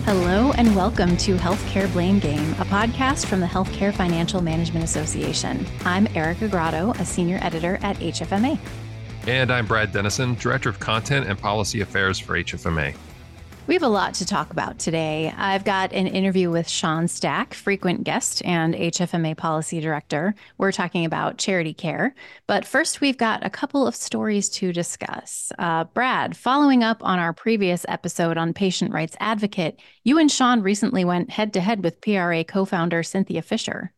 Hello and welcome to Healthcare Blame Game, a podcast from the Healthcare Financial Management Association. I'm Erica Grotto, a senior editor at HFMA. And I'm Brad Dennison, Director of Content and Policy Affairs for HFMA. We have a lot to talk about today. I've got an interview with Sean Stack, frequent guest and HFMA Policy Director. We're talking about charity care. But first, we've got a couple of stories to discuss. Brad, following up on our previous episode on patient rights advocate, you and Sean recently went head-to-head with PRA co-founder Cynthia Fisher.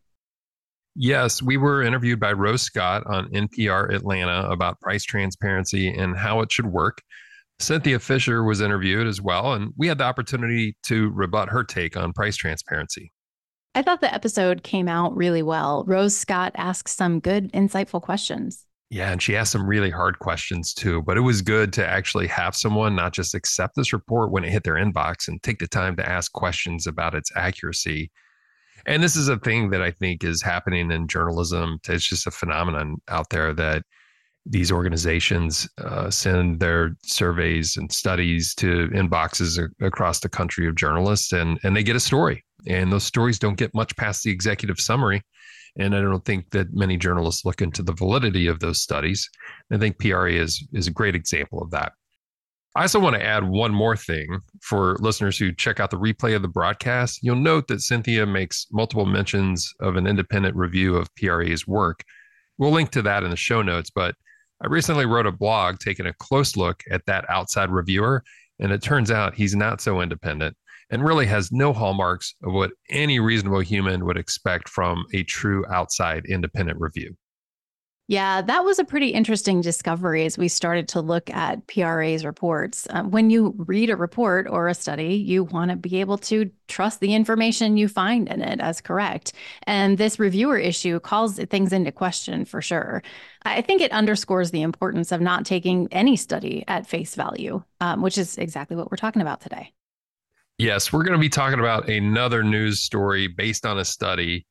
Yes, we were interviewed by Rose Scott on NPR Atlanta about price transparency and how it should work. Cynthia Fisher was interviewed as well, and we had the opportunity to rebut her take on price transparency. I thought the episode came out really well. Rose Scott asked some good, insightful questions. Yeah, and she asked some really hard questions too, but it was good to actually have someone not just accept this report when it hit their inbox and take the time to ask questions about its accuracy. And this is a thing that I think is happening in journalism. It's just a phenomenon out there that these organizations send their surveys and studies to inboxes across the country of journalists, and they get a story. And those stories don't get much past the executive summary. And I don't think that many journalists look into the validity of those studies. I think PRA is a great example of that. I also want to add one more thing for listeners who check out the replay of the broadcast. You'll note that Cynthia makes multiple mentions of an independent review of PRA's work. We'll link to that in the show notes, but I recently wrote a blog taking a close look at that outside reviewer, and it turns out he's not so independent and really has no hallmarks of what any reasonable human would expect from a true outside independent review. Yeah, that was a pretty interesting discovery as we started to look at PRA's reports. When you read a report or a study, you want to be able to trust the information you find in it as correct. And this reviewer issue calls things into question for sure. I think it underscores the importance of not taking any study at face value, which is exactly what we're talking about today. Yes, we're going to be talking about another news story based on a study.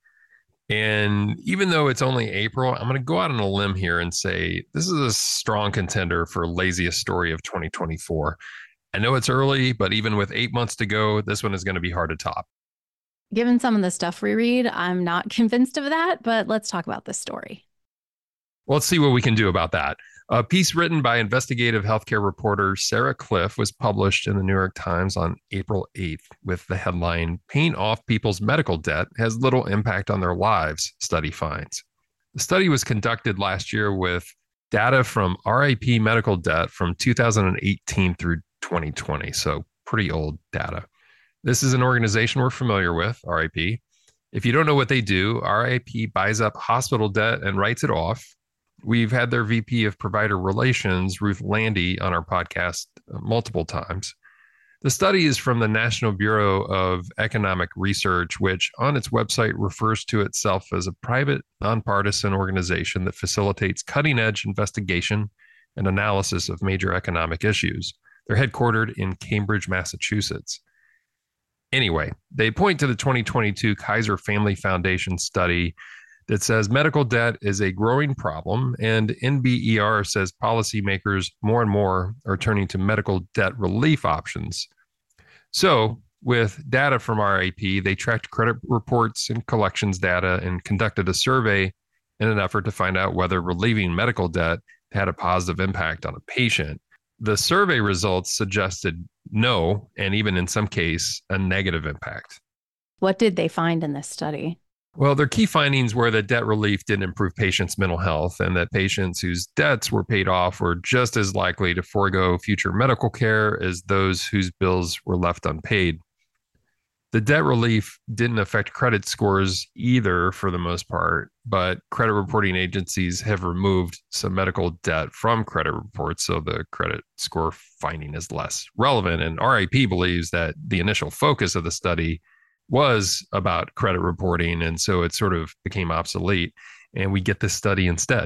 And even though it's only April, I'm going to go out on a limb here and say this is a strong contender for laziest story of 2024. I know it's early, but even with 8 months to go, this one is going to be hard to top. Given some of the stuff we read, I'm not convinced of that, but let's talk about this story. Well, let's see what we can do about that. A piece written by investigative healthcare reporter Sarah Cliff was published in the New York Times on April 8th with the headline, "Paying Off People's Medical Debt Has Little Impact on Their Lives, Study Finds." The study was conducted last year with data from RIP medical debt from 2018 through 2020, so pretty old data. This is an organization we're familiar with, RIP. If you don't know what they do, RIP buys up hospital debt and writes it off. We've had their VP of Provider Relations, Ruth Landy, on our podcast multiple times. The study is from the National Bureau of Economic Research, which on its website refers to itself as a private, nonpartisan organization that facilitates cutting-edge investigation and analysis of major economic issues. They're headquartered in Cambridge, Massachusetts. Anyway, they point to the 2022 Kaiser Family Foundation study that says medical debt is a growing problem, and NBER says policymakers more and more are turning to medical debt relief options. So, with data from RIP, they tracked credit reports and collections data and conducted a survey in an effort to find out whether relieving medical debt had a positive impact on a patient. The survey results suggested no, and even in some case, a negative impact. What did they find in this study? Well, their key findings were that debt relief didn't improve patients' mental health, and that patients whose debts were paid off were just as likely to forego future medical care as those whose bills were left unpaid. The debt relief didn't affect credit scores either for the most part, but credit reporting agencies have removed some medical debt from credit reports, so the credit score finding is less relevant. And RIP believes that the initial focus of the study was about credit reporting, and so it sort of became obsolete, and we get this study instead.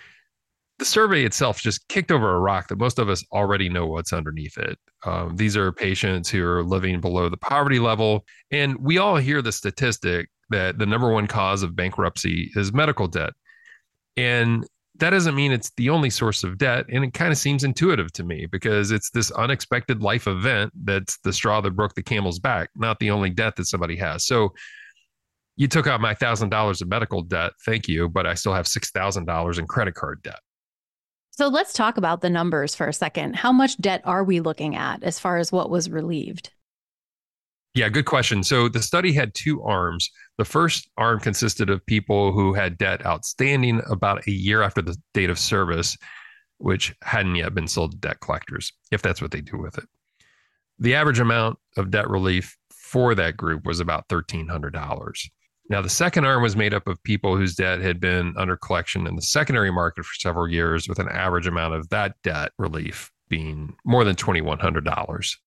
The survey itself just kicked over a rock that most of us already know what's underneath it. These are patients who are living below the poverty level, and we all hear the statistic that the number one cause of bankruptcy is medical debt. And that doesn't mean it's the only source of debt. And it kind of seems intuitive to me because it's this unexpected life event that's the straw that broke the camel's back, not the only debt that somebody has. So you took out my $1,000 of medical debt. Thank you. But I still have $6,000 in credit card debt. So let's talk about the numbers for a second. How much debt are we looking at as far as what was relieved? Yeah, good question. So the study had two arms. The first arm consisted of people who had debt outstanding about a year after the date of service, which hadn't yet been sold to debt collectors, if that's what they do with it. The average amount of debt relief for that group was about $1,300. Now, the second arm was made up of people whose debt had been under collection in the secondary market for several years, with an average amount of that debt relief being more than $2,100.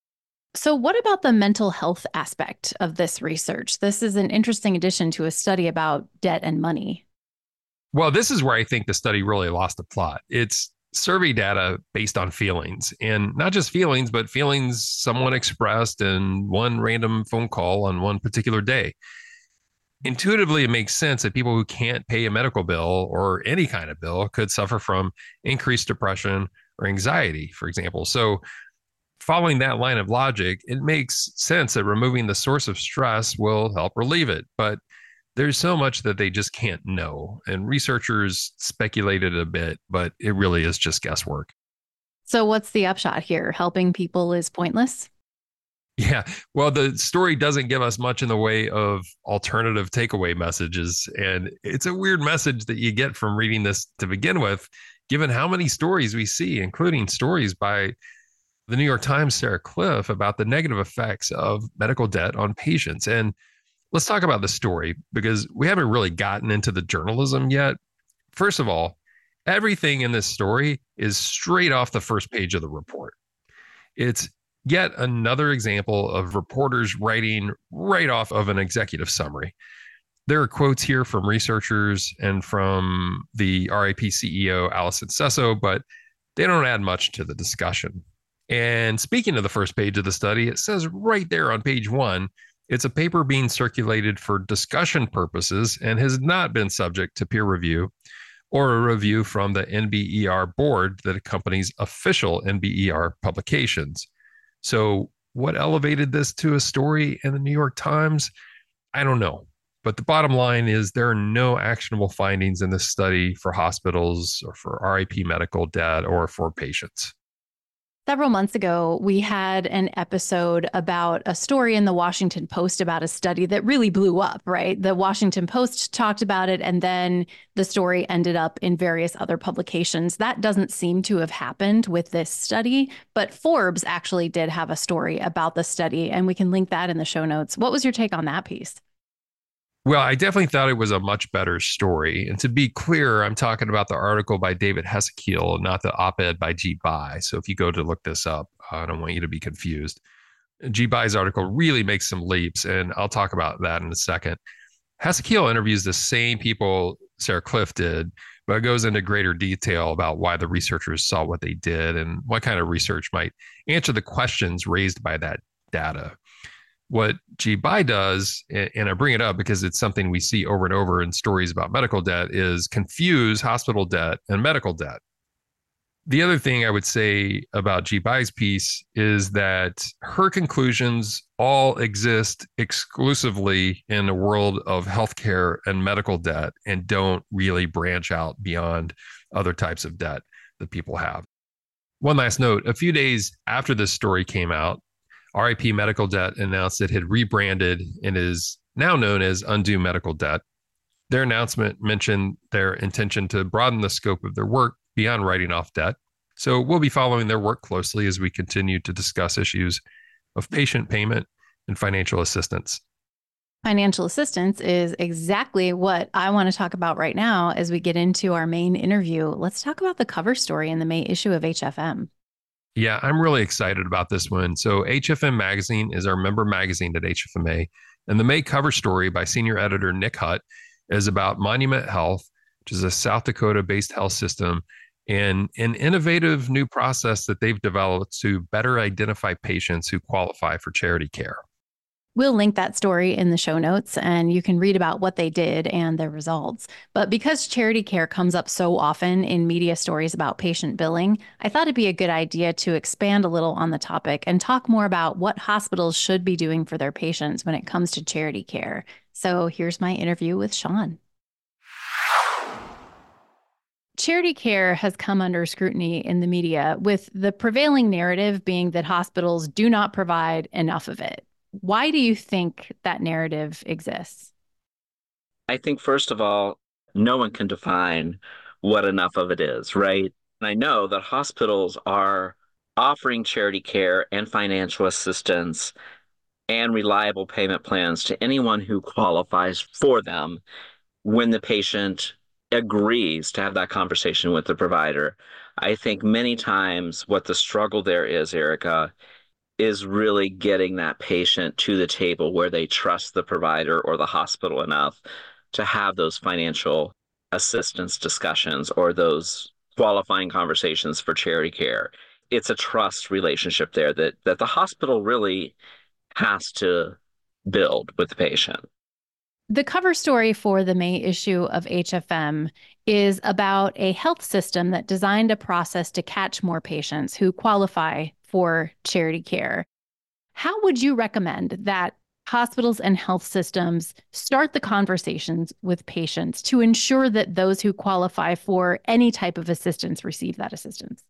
So what about the mental health aspect of this research? This is an interesting addition to a study about debt and money. Well, this is where I think the study really lost the plot. It's survey data based on feelings, and not just feelings, but feelings someone expressed in one random phone call on one particular day. Intuitively, it makes sense that people who can't pay a medical bill or any kind of bill could suffer from increased depression or anxiety, for example. So following that line of logic, it makes sense that removing the source of stress will help relieve it. But there's so much that they just can't know. And researchers speculated a bit, but it really is just guesswork. So what's the upshot here? Helping people is pointless? Yeah. Well, the story doesn't give us much in the way of alternative takeaway messages. And it's a weird message that you get from reading this to begin with, given how many stories we see, including stories by the New York Times' Sarah Kliff about the negative effects of medical debt on patients. And let's talk about the story because we haven't really gotten into the journalism yet. First of all, everything in this story is straight off the first page of the report. It's yet another example of reporters writing right off of an executive summary. There are quotes here from researchers and from the RIP CEO, Allison Sesso, but they don't add much to the discussion. And speaking of the first page of the study, it says right there on page 1, it's a paper being circulated for discussion purposes and has not been subject to peer review or a review from the NBER board that accompanies official NBER publications. So what elevated this to a story in the New York Times? I don't know. But the bottom line is there are no actionable findings in this study for hospitals or for RIP medical debt or for patients. Several months ago, we had an episode about a story in the Washington Post about a study that really blew up, right? The Washington Post talked about it, and then the story ended up in various other publications. That doesn't seem to have happened with this study, but Forbes actually did have a story about the study, and we can link that in the show notes. What was your take on that piece? Well, I definitely thought it was a much better story. And to be clear, I'm talking about the article by David Hesekiel, not the op-ed by G. Bai. So if you go to look this up, I don't want you to be confused. G. Bai's article really makes some leaps, and I'll talk about that in a second. Hesekiel interviews the same people Sarah Kliff did, but goes into greater detail about why the researchers saw what they did and what kind of research might answer the questions raised by that data. What G. Bai does, and I bring it up because it's something we see over and over in stories about medical debt, is confuse hospital debt and medical debt. The other thing I would say about G. Bai's piece is that her conclusions all exist exclusively in the world of healthcare and medical debt and don't really branch out beyond other types of debt that people have. One last note, a few days after this story came out, RIP Medical Debt announced it had rebranded and is now known as Undue Medical Debt. Their announcement mentioned their intention to broaden the scope of their work beyond writing off debt. So we'll be following their work closely as we continue to discuss issues of patient payment and financial assistance. Financial assistance is exactly what I want to talk about right now as we get into our main interview. Let's talk about the cover story in the May issue of HFM. Yeah, I'm really excited about this one. So HFM Magazine is our member magazine at HFMA. And the May cover story by senior editor Nick Hutt is about Monument Health, which is a South Dakota-based health system, and an innovative new process that they've developed to better identify patients who qualify for charity care. We'll link that story in the show notes and you can read about what they did and their results. But because charity care comes up so often in media stories about patient billing, I thought it'd be a good idea to expand a little on the topic and talk more about what hospitals should be doing for their patients when it comes to charity care. So here's my interview with Sean. Charity care has come under scrutiny in the media, with the prevailing narrative being that hospitals do not provide enough of it. Why do you think that narrative exists? I think, first of all, no one can define what enough of it is, right? And I know that hospitals are offering charity care and financial assistance and reliable payment plans to anyone who qualifies for them when the patient agrees to have that conversation with the provider. I think many times what the struggle there is, Erica, is really getting that patient to the table where they trust the provider or the hospital enough to have those financial assistance discussions or those qualifying conversations for charity care. It's a trust relationship there that the hospital really has to build with the patient. The cover story for the May issue of HFM is about a health system that designed a process to catch more patients who qualify for charity care. How would you recommend that hospitals and health systems start the conversations with patients to ensure that those who qualify for any type of assistance receive that assistance?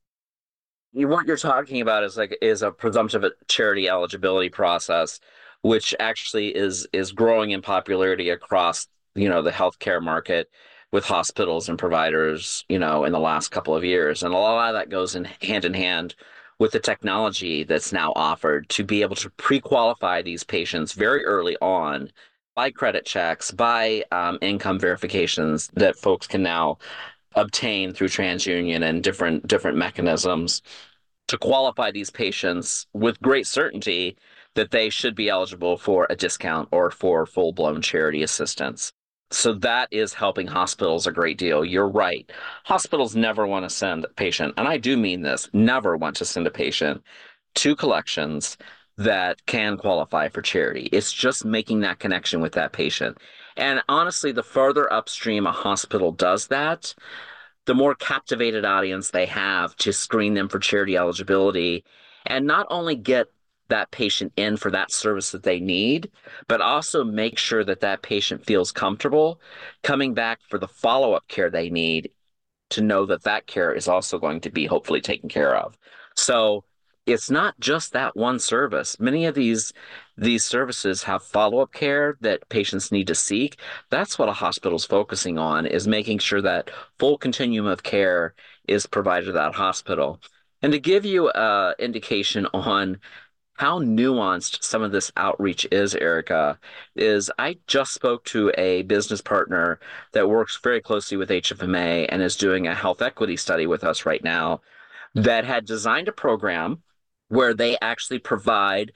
What you're talking about is a presumptive charity eligibility process, which actually is growing in popularity across, the healthcare market with hospitals and providers, in the last couple of years. And a lot of that goes in hand with the technology that's now offered to be able to pre-qualify these patients very early on by credit checks, by income verifications that folks can now obtain through TransUnion and different mechanisms to qualify these patients with great certainty that they should be eligible for a discount or for full-blown charity assistance. So that is helping hospitals a great deal. You're right. Hospitals never want to send a patient, and I do mean this, never want to send a patient to collections that can qualify for charity. It's just making that connection with that patient. And honestly, the further upstream a hospital does that, the more captivated audience they have to screen them for charity eligibility and not only get that patient in for that service that they need, but also make sure that that patient feels comfortable coming back for the follow-up care they need to know that that care is also going to be hopefully taken care of. So it's not just that one service. Many of these services have follow-up care that patients need to seek. That's what a hospital's focusing on, is making sure that full continuum of care is provided to that hospital. And to give you an indication on how nuanced some of this outreach is, Erica, is I just spoke to a business partner that works very closely with HFMA and is doing a health equity study with us right now that had designed a program where they actually provide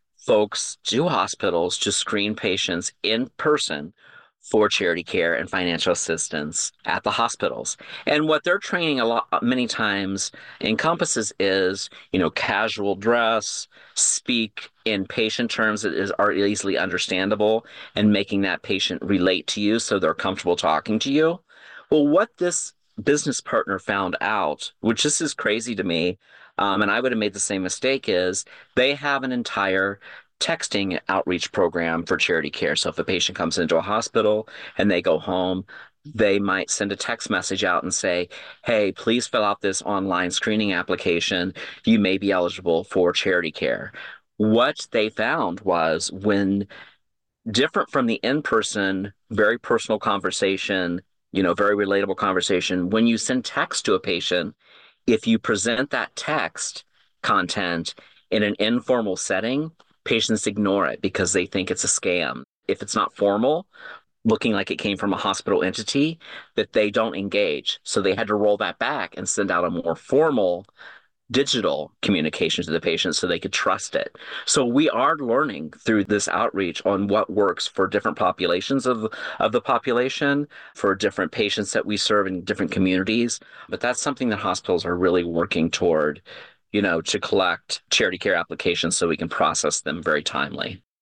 folks to hospitals to screen patients in person for charity care and financial assistance at the hospitals. And what they're training many times encompasses is, casual dress, speak in patient terms that are easily understandable, and making that patient relate to you so they're comfortable talking to you. Well, what this business partner found out, which this is crazy to me, and I would have made the same mistake, is they have an entire texting outreach program for charity care. So if a patient comes into a hospital and they go home, they might send a text message out and say, hey, please fill out this online screening application. You may be eligible for charity care. What they found was, when different from the in-person, very personal conversation, very relatable conversation, when you send text to a patient, if you present that text content in an informal setting, patients ignore it because they think it's a scam. If it's not formal, looking like it came from a hospital entity, that they don't engage. So they had to roll that back and send out a more formal digital communication to the patient so they could trust it. So we are learning through this outreach on what works for different populations of the population, for different patients that we serve in different communities. But that's something that hospitals are really working toward, to collect charity care applications so we can process them very timely.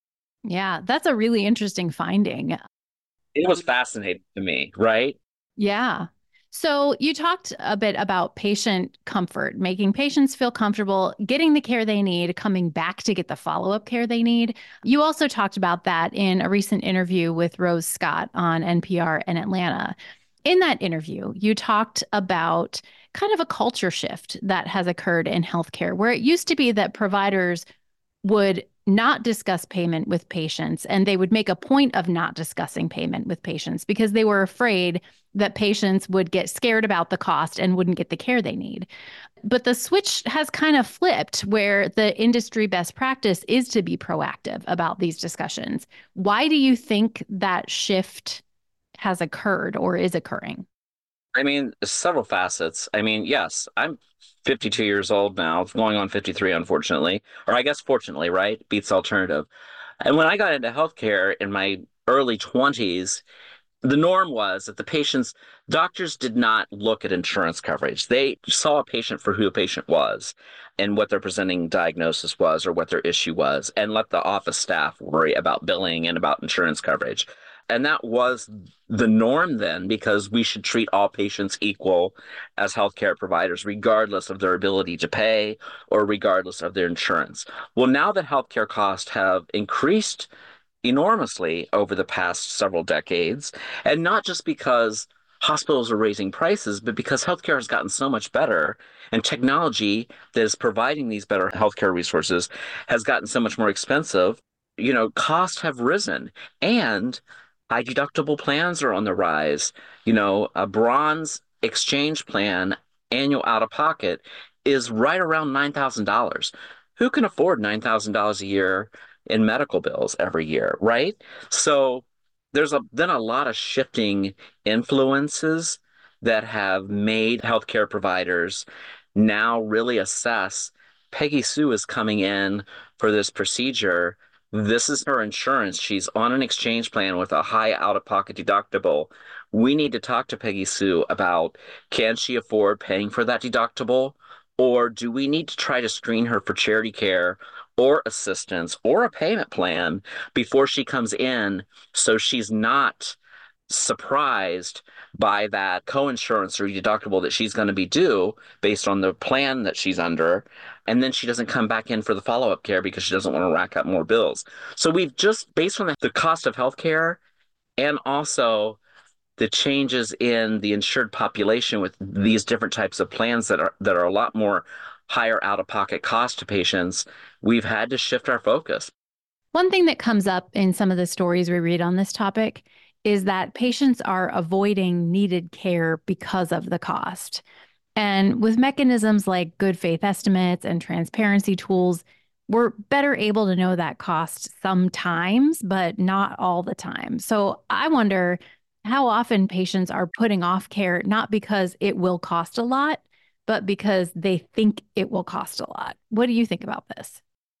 Yeah, that's a really interesting finding. It was fascinating to me, right? Yeah. So you talked a bit about patient comfort, making patients feel comfortable getting the care they need, coming back to get the follow up care they need. You also talked about that in a recent interview with Rose Scott on NPR in Atlanta. In that interview, you talked about kind of a culture shift that has occurred in healthcare, where it used to be that providers would not discuss payment with patients, and they would make a point of not discussing payment with patients because they were afraid that patients would get scared about the cost and wouldn't get the care they need. But the switch has kind of flipped where the industry best practice is to be proactive about these discussions. Why do you think that shift has occurred or is occurring? I mean, several facets. I mean, yes, I'm 52 years old now, going on 53, unfortunately, or I guess fortunately, right? Beats alternative. And when I got into healthcare in my early 20s, the norm was that doctors did not look at insurance coverage. They saw a patient for who a patient was and what their presenting diagnosis was or what their issue was, and let the office staff worry about billing and about insurance coverage. And that was the norm then, because we should treat all patients equal as healthcare providers, regardless of their ability to pay or regardless of their insurance. Well, now that healthcare costs have increased enormously over the past several decades. And not just because hospitals are raising prices, but because healthcare has gotten so much better and technology that is providing these better healthcare resources has gotten so much more expensive. Costs have risen and high deductible plans are on the rise. A bronze exchange plan annual out of pocket is right around $9,000. Who can afford $9,000 a year in medical bills every year, right? So then a lot of shifting influences that have made healthcare providers now really assess Peggy Sue is coming in for this procedure. This is her insurance. She's on an exchange plan with a high out-of-pocket deductible. We need to talk to Peggy Sue about, can she afford paying for that deductible? Or do we need to try to screen her for charity care or assistance or a payment plan before she comes in, so she's not surprised by that coinsurance or deductible that she's going to be due based on the plan that she's under. And then she doesn't come back in for the follow-up care because she doesn't want to rack up more bills. So we've just, based on the cost of healthcare and also the changes in the insured population with these different types of plans that are a lot more higher out-of-pocket cost to patients, we've had to shift our focus. One thing that comes up in some of the stories we read on this topic is that patients are avoiding needed care because of the cost. And with mechanisms like good faith estimates and transparency tools, we're better able to know that cost sometimes, but not all the time. So I wonder how often patients are putting off care, not because it will cost a lot, but because they think it will cost a lot. What do you think about this?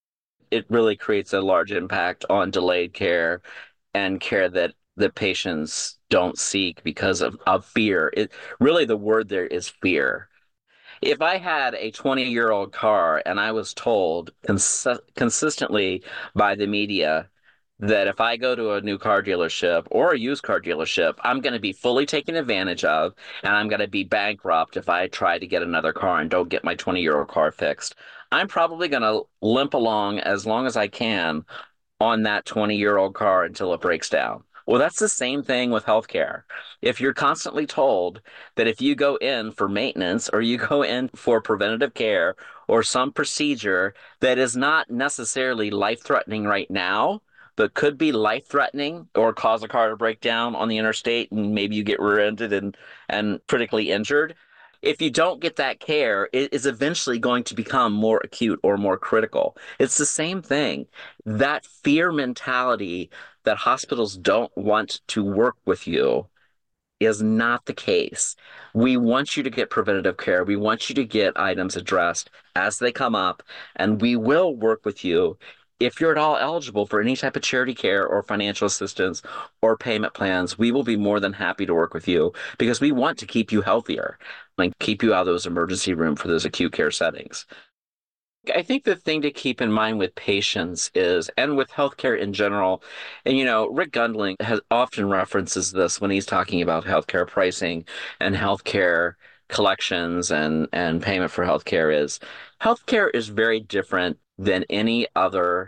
It really creates a large impact on delayed care and care that the patients don't seek because of fear. Really, the word there is fear. If I had a 20-year-old car and I was told consistently by the media that if I go to a new car dealership or a used car dealership, I'm going to be fully taken advantage of and I'm going to be bankrupt if I try to get another car and don't get my 20-year-old car fixed, I'm probably going to limp along as long as I can on that 20-year-old car until it breaks down. Well, that's the same thing with healthcare. If you're constantly told that if you go in for maintenance or you go in for preventative care or some procedure that is not necessarily life-threatening right now, but could be life-threatening or cause a car to break down on the interstate and maybe you get rear-ended and critically injured, if you don't get that care, it is eventually going to become more acute or more critical. It's the same thing. That fear mentality that hospitals don't want to work with you is not the case. We want you to get preventative care. We want you to get items addressed as they come up, and we will work with you. If you're at all eligible for any type of charity care or financial assistance or payment plans, we will be more than happy to work with you because we want to keep you healthier and keep you out of those emergency room for those acute care settings. I think the thing to keep in mind with patients is, and with healthcare in general, and Rick Gundling has often references this when he's talking about healthcare pricing and healthcare collections and payment for healthcare is very different than any other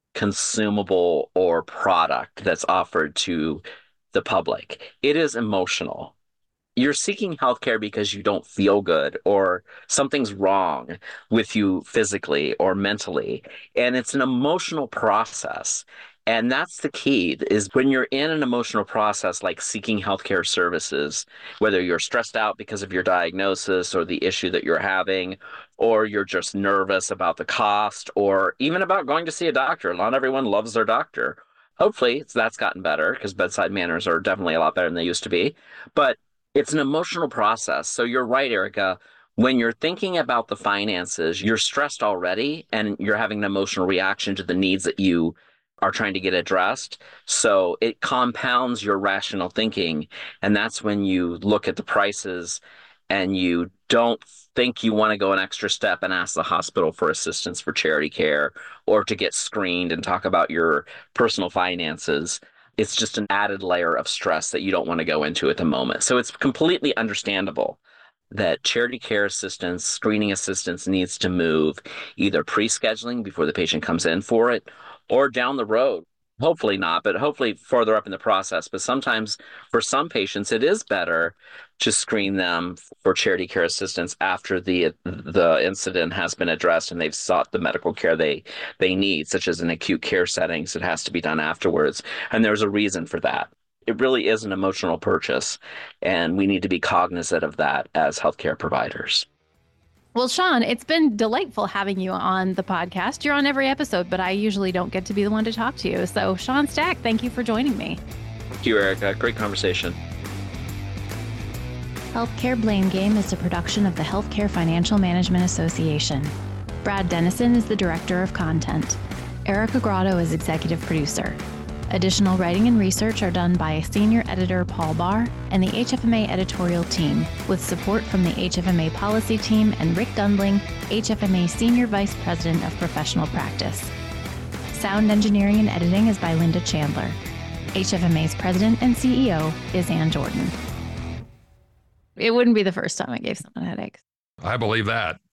consumable or product that's offered to the public. It is emotional. You're seeking healthcare because you don't feel good or something's wrong with you physically or mentally. And it's an emotional process. And that's the key is when you're in an emotional process like seeking healthcare services, whether you're stressed out because of your diagnosis or the issue that you're having, or you're just nervous about the cost, or even about going to see a doctor. Not everyone loves their doctor. Hopefully that's gotten better because bedside manners are definitely a lot better than they used to be. But it's an emotional process. So you're right, Erica. When you're thinking about the finances, you're stressed already and you're having an emotional reaction to the needs that you are trying to get addressed. So it compounds your rational thinking. And that's when you look at the prices and you don't think you want to go an extra step and ask the hospital for assistance for charity care or to get screened and talk about your personal finances. It's just an added layer of stress that you don't want to go into at the moment. So it's completely understandable that charity care assistance, screening assistance needs to move either pre-scheduling before the patient comes in for it or down the road. Hopefully not, but hopefully further up in the process. But sometimes for some patients, it is better to screen them for charity care assistance after the incident has been addressed and they've sought the medical care they need, such as in acute care settings. It has to be done afterwards. And there's a reason for that. It really is an emotional purchase, and we need to be cognizant of that as healthcare providers. Well, Sean, it's been delightful having you on the podcast. You're on every episode, but I usually don't get to be the one to talk to you. So, Sean Stack, thank you for joining me. Thank you, Erica. Great conversation. Healthcare Blame Game is a production of the Healthcare Financial Management Association. Brad Dennison is the Director of Content. Erica Grotto is Executive Producer. Additional writing and research are done by Senior Editor Paul Barr and the HFMA editorial team, with support from the HFMA policy team and Rick Gundling, HFMA Senior Vice President of Professional Practice. Sound engineering and editing is by Linda Chandler. HFMA's President and CEO is Ann Jordan. It wouldn't be the first time I gave someone headaches. I believe that.